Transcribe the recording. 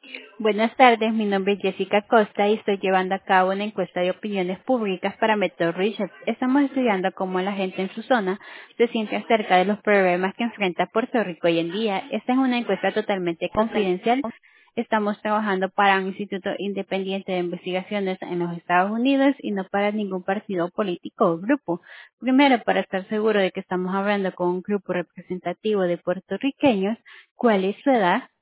Buenas tardes, mi nombre es Jessica Costa y estoy llevando a cabo una encuesta de opiniones públicas para Método Research. Estamos estudiando cómo la gente en su zona se siente acerca de los problemas que enfrenta Puerto Rico hoy en día. Esta es una encuesta totalmente confidencial. Estamos trabajando para un instituto independiente de investigaciones en los Estados Unidos y no para ningún partido político o grupo. Primero, para estar seguro de que estamos hablando con un grupo representativo de puertorriqueños, ¿cuál es su edad?